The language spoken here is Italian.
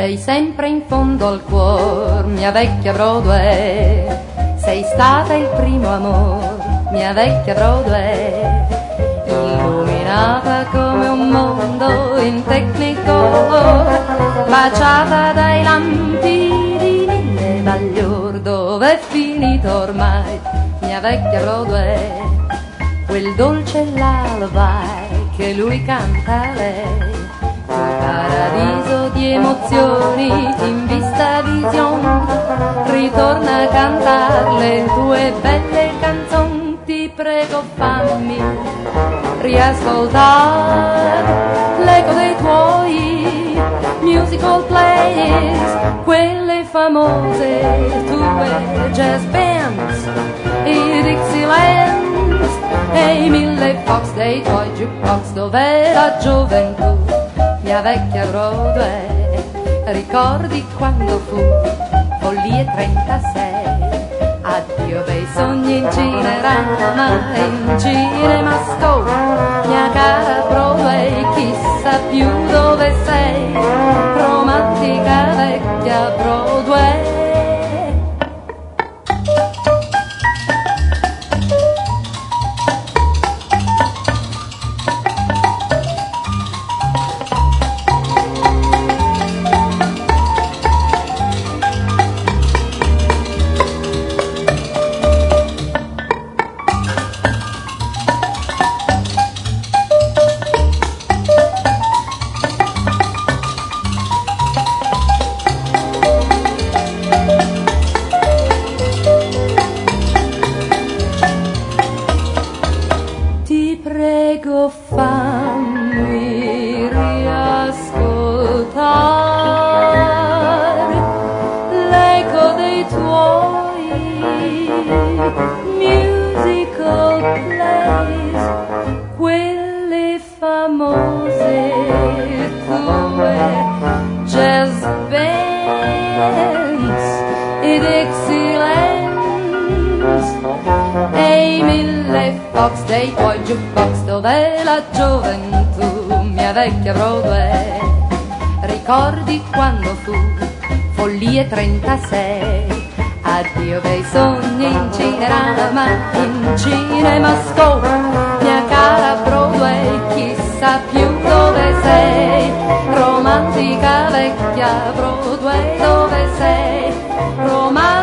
Sei sempre in fondo al cuor, mia vecchia Broadway. Sei stata il primo amor, mia vecchia Broadway. Illuminata come un mondo in Technicolor, baciata dai lampi di mille baglior. Dove è finito ormai, mia vecchia Broadway? Quel dolce lullaby che lui canta a lei. Un paradiso di emozioni in vista visione, ritorna a cantare le tue belle canzoni. Ti prego fammi riascoltare l'eco dei tuoi musical plays, quelle famose tue jazz bands, i Dixielands e i mille fox dei tuoi jukebox. Dov'è la gioventù, mia vecchia Broadway? Ricordi quando fu Follie 36? Addio bei sogni in Cinerama, in Cinemascope, mia cara Broadway, chissà più dove sei, romantica vecchia Broadway. Prego fammi riascoltare l'eco dei tuoi musical plays, quelle famose tue jazz bands, i Dixielands e i mille fox dei tuoi jukebox. Dov'è la gioventù, mia vecchia Broadway? Ricordi quando fu Follie 36? Addio bei sogni in Cinerama, in Cinemascope, mia cara Broadway, chissà più dove sei, romantica vecchia Broadway, dove sei, romantica